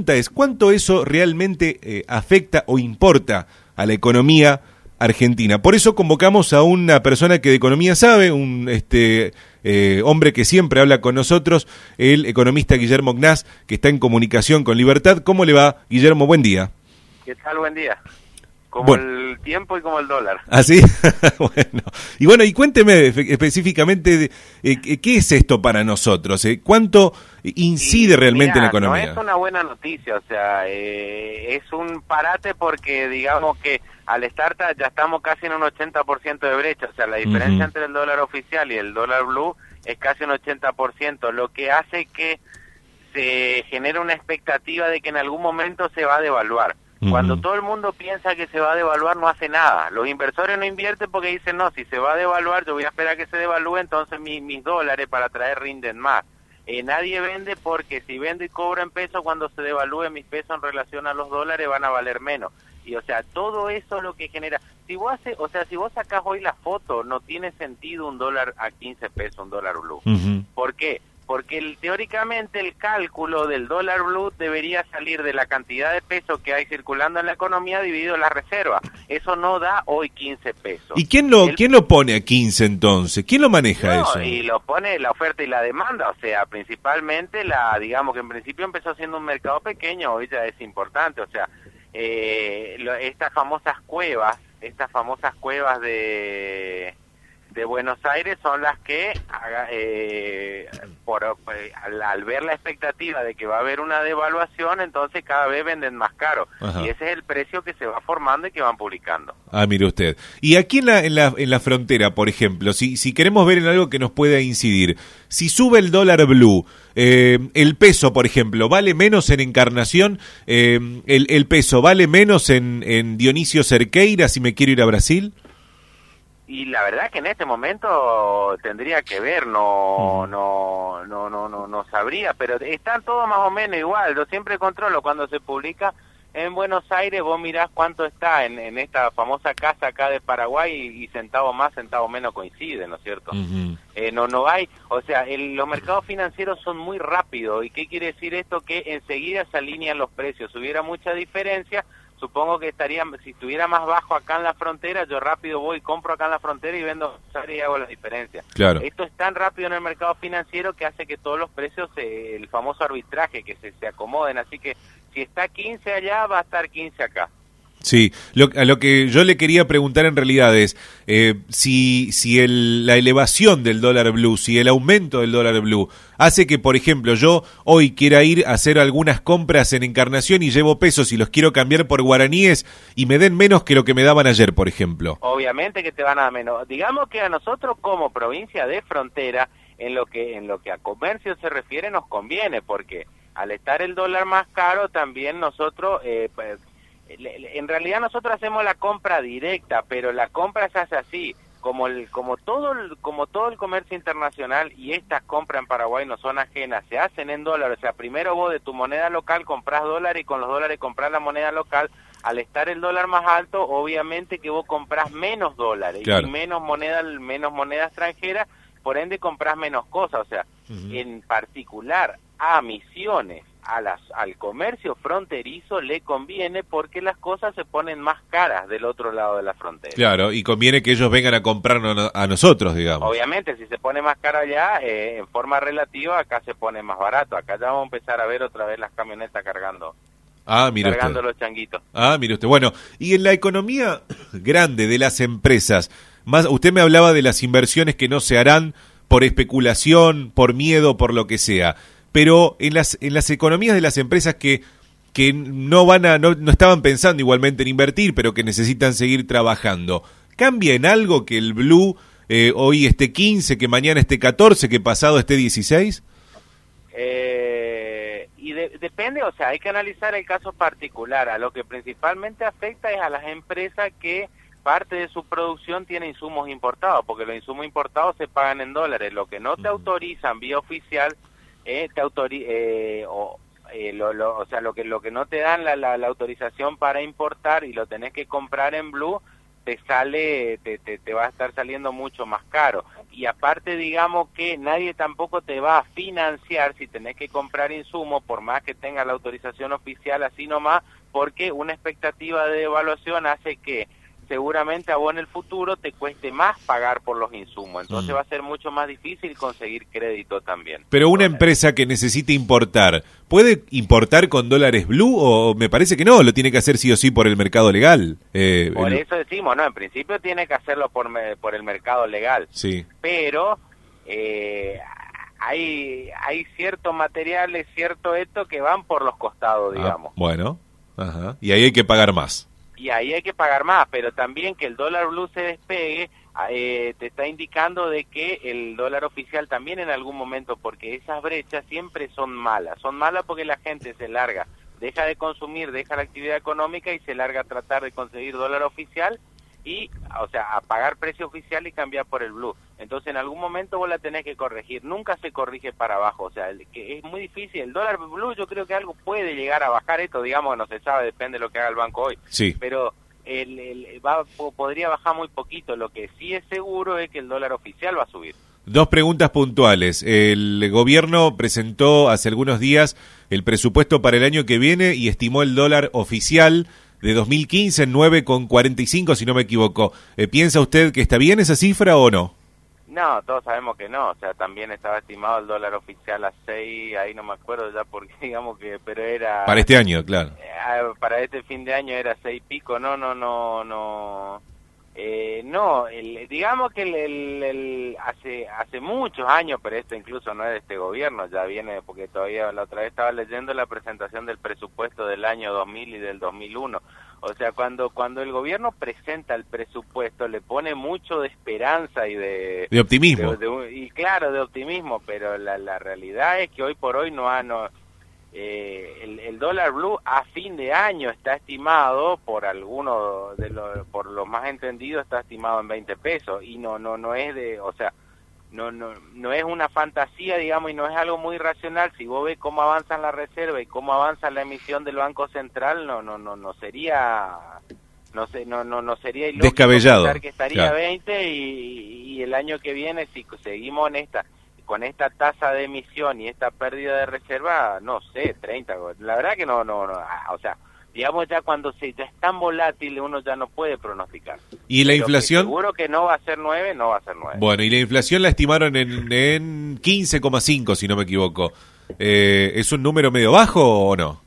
pregunta es, ¿cuánto eso realmente afecta o importa a la economía argentina? Por eso convocamos a una persona que de economía sabe, un hombre que siempre habla con nosotros, el economista Guillermo Gnás, que está en comunicación con Libertad. ¿Cómo le va, Guillermo? Buen día. ¿Qué tal? Buen día. Como bueno. El tiempo y como el dólar. ¿Ah, sí? Bueno, y cuénteme específicamente qué es esto para nosotros, ¿cuánto incide realmente en la economía? No es una buena noticia, o sea, es un parate porque digamos que al estar ya estamos casi en un 80% de brecha, o sea, la diferencia entre el dólar oficial y el dólar blue es casi un 80%, lo que hace que se genere una expectativa de que en algún momento se va a devaluar. Cuando todo el mundo piensa que se va a devaluar, no hace nada. Los inversores no invierten porque dicen, no, si se va a devaluar, yo voy a esperar que se devalúe, entonces mis dólares para traer rinden más. Nadie vende porque si vendo y cobro en pesos, cuando se devalúe mis pesos en relación a los dólares van a valer menos. Y o sea, todo eso es lo que genera. Si vos sacás hoy la foto, no tiene sentido un dólar a 15 pesos, un dólar blue. ¿Por qué? Porque teóricamente el cálculo del dólar blue debería salir de la cantidad de pesos que hay circulando en la economía dividido en la reserva. Eso no da hoy 15 pesos. ¿Y quién lo pone a 15 entonces? ¿Quién lo maneja eso? Y lo pone la oferta y la demanda, o sea, principalmente digamos que en principio empezó siendo un mercado pequeño, hoy ya es importante, o sea, estas famosas cuevas de Buenos Aires son las que al ver la expectativa de que va a haber una devaluación, entonces cada vez venden más caro. Y ese es el precio que se va formando y que van publicando. Ah, mire usted. Y aquí en la frontera, por ejemplo, si queremos ver en algo que nos pueda incidir, si sube el dólar blue, el peso, por ejemplo, ¿vale menos en Encarnación? El peso ¿vale menos en Dionisio Cerqueira si me quiero ir a Brasil? Y la verdad que en este momento tendría que ver, no sabría, pero están todos más o menos igual. Yo siempre controlo cuando se publica en Buenos Aires, vos mirás cuánto está en esta famosa casa acá de Paraguay y centavo más, centavo menos coinciden, ¿no es cierto? No hay, o sea, los mercados financieros son muy rápidos. ¿Y qué quiere decir esto? Que enseguida se alinean los precios. Si hubiera mucha diferencia, supongo que si estuviera más bajo acá en la frontera, yo rápido voy, compro acá en la frontera y vendo y hago la diferencia. Claro. Esto es tan rápido en el mercado financiero que hace que todos los precios, el famoso arbitraje, que se acomoden. Así que si está 15 allá, va a estar 15 acá. Sí, a lo que yo le quería preguntar en realidad es si la elevación del dólar blue, si el aumento del dólar blue hace que, por ejemplo, yo hoy quiera ir a hacer algunas compras en Encarnación y llevo pesos y los quiero cambiar por guaraníes y me den menos que lo que me daban ayer, por ejemplo. Obviamente que te van a dar menos. Digamos que a nosotros como provincia de frontera, en lo que a comercio se refiere, nos conviene, porque al estar el dólar más caro, también nosotros... en realidad nosotros hacemos la compra directa, pero la compra se hace así, como todo el comercio internacional, y estas compras en Paraguay no son ajenas, se hacen en dólares. O sea, primero vos de tu moneda local compras dólares y con los dólares compras la moneda local. Al estar el dólar más alto, obviamente que vos compras menos dólares, claro, y menos moneda extranjera, por ende compras menos cosas. O sea, en particular a Misiones, al comercio fronterizo le conviene porque las cosas se ponen más caras del otro lado de la frontera. Claro, y conviene que ellos vengan a comprarnos a nosotros, digamos. Obviamente, si se pone más caro allá, en forma relativa, acá se pone más barato. Acá ya vamos a empezar a ver otra vez las camionetas cargando los changuitos. Ah, mire usted. Bueno, y en la economía grande de las empresas, usted me hablaba de las inversiones que no se harán por especulación, por miedo, por lo que sea. Pero en las economías de las empresas que no estaban pensando igualmente en invertir, pero que necesitan seguir trabajando, ¿cambia en algo que el blue hoy esté 15, que mañana esté 14, que pasado esté 16? Depende, o sea, hay que analizar el caso particular. A lo que principalmente afecta es a las empresas que parte de su producción tiene insumos importados, porque los insumos importados se pagan en dólares. Lo que no te autorizan vía oficial, lo que no te dan la autorización para importar y lo tenés que comprar en blue, te va a estar saliendo mucho más caro. Y aparte, digamos que nadie tampoco te va a financiar si tenés que comprar insumos, por más que tenga la autorización oficial, así nomás, porque una expectativa de devaluación hace que seguramente a vos en el futuro te cueste más pagar por los insumos, entonces va a ser mucho más difícil conseguir crédito también. Pero una empresa que necesite importar, ¿puede importar con dólares blue o me parece que no? Lo tiene que hacer sí o sí por el mercado legal. Por eso decimos, no, en principio tiene que hacerlo por el mercado legal, sí. Pero hay ciertos materiales, cierto esto que van por los costados, digamos. Bueno, ajá. Y ahí hay que pagar más. Y ahí hay que pagar más, pero también que el dólar blue se despegue, te está indicando de que el dólar oficial también en algún momento, porque esas brechas siempre son malas porque la gente se larga, deja de consumir, deja la actividad económica y se larga a tratar de conseguir dólar oficial y, o sea, a pagar precio oficial y cambiar por el blue. Entonces en algún momento vos la tenés que corregir, nunca se corrige para abajo, o sea, que es muy difícil. El dólar blue yo creo que algo puede llegar a bajar, esto digamos no se sabe, depende de lo que haga el banco hoy, sí. Pero podría bajar muy poquito. Lo que sí es seguro es que el dólar oficial va a subir. Dos preguntas puntuales. El gobierno presentó hace algunos días el presupuesto para el año que viene y estimó el dólar oficial de 2015 en 9,45, si no me equivoco. ¿Piensa usted que está bien esa cifra o no? No, todos sabemos que no, o sea, también estaba estimado el dólar oficial a 6, ahí no me acuerdo ya porque digamos que, pero era... Para este año, claro. Para este fin de año era 6 pico, no, digamos que hace muchos años, pero esto incluso no es de este gobierno, ya viene, porque todavía la otra vez estaba leyendo la presentación del presupuesto del año 2000 y del 2001, o sea, cuando el gobierno presenta el presupuesto le pone mucho de esperanza y de optimismo. Y claro, de optimismo, pero la realidad es que hoy por hoy el dólar blue a fin de año está estimado por algunos por los más entendidos está estimado en 20 pesos y no es de, o sea, no es una fantasía, digamos, y no es algo muy racional. Si vos ves cómo avanzan la reserva y cómo avanza la emisión del Banco Central, no sería ilógico descabellado pensar que estaría claro. 20 y el año que viene si seguimos con esta tasa de emisión y esta pérdida de reserva, no sé, 30, la verdad que no, o sea, digamos ya cuando ya es tan volátil uno ya no puede pronosticar. ¿Y la inflación? Seguro que no va a ser 9, no va a ser 9. Bueno, y la inflación la estimaron en 15,5 si no me equivoco. ¿Es un número medio bajo o no?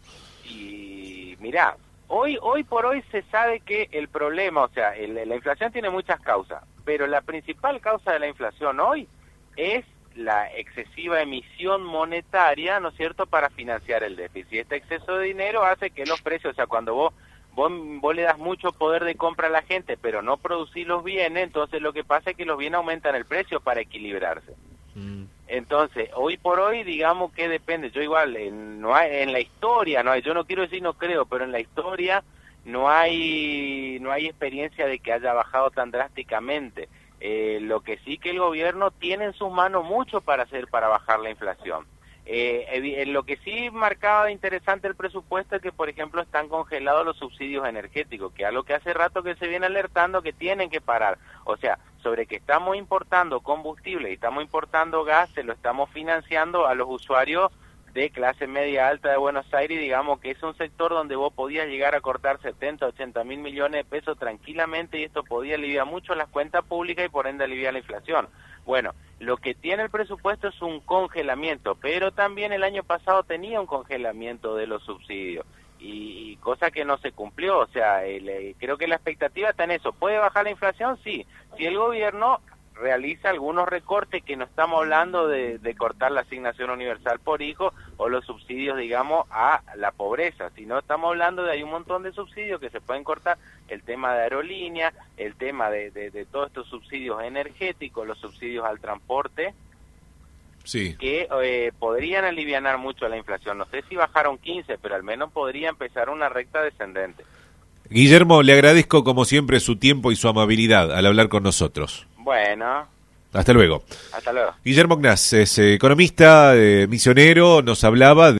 Y mirá, hoy por hoy se sabe que el problema, o sea, la inflación tiene muchas causas, pero la principal causa de la inflación hoy es la excesiva emisión monetaria, ¿no es cierto?, para financiar el déficit. Este exceso de dinero hace que los precios, o sea, cuando vos le das mucho poder de compra a la gente, pero no producís los bienes, entonces lo que pasa es que los bienes aumentan el precio para equilibrarse. Entonces, hoy por hoy, digamos que depende, yo igual, en la historia, yo no quiero decir no creo, pero en la historia no hay experiencia de que haya bajado tan drásticamente. Lo que sí que el gobierno tiene en sus manos mucho para hacer para bajar la inflación. Lo que sí marcaba de interesante el presupuesto es que, por ejemplo, están congelados los subsidios energéticos, que es algo que hace rato que se viene alertando que tienen que parar. O sea, sobre que estamos importando combustible y estamos importando gas, se lo estamos financiando a los usuarios de clase media alta de Buenos Aires, digamos que es un sector donde vos podías llegar a cortar 70, 80 mil millones de pesos tranquilamente y esto podía aliviar mucho las cuentas públicas y por ende aliviar la inflación. Bueno, lo que tiene el presupuesto es un congelamiento, pero también el año pasado tenía un congelamiento de los subsidios y cosa que no se cumplió, o sea, creo que la expectativa está en eso. ¿Puede bajar la inflación? Sí, si el gobierno realiza algunos recortes, que no estamos hablando de cortar la asignación universal por hijo o los subsidios, digamos, a la pobreza, sino estamos hablando de hay un montón de subsidios que se pueden cortar, el tema de aerolíneas, el tema de todos estos subsidios energéticos, los subsidios al transporte, sí, que podrían alivianar mucho la inflación. No sé si bajaron 15, pero al menos podría empezar una recta descendente. Guillermo, le agradezco como siempre su tiempo y su amabilidad al hablar con nosotros. Bueno. Hasta luego. Hasta luego. Guillermo Gnaz es economista, misionero, nos hablaba de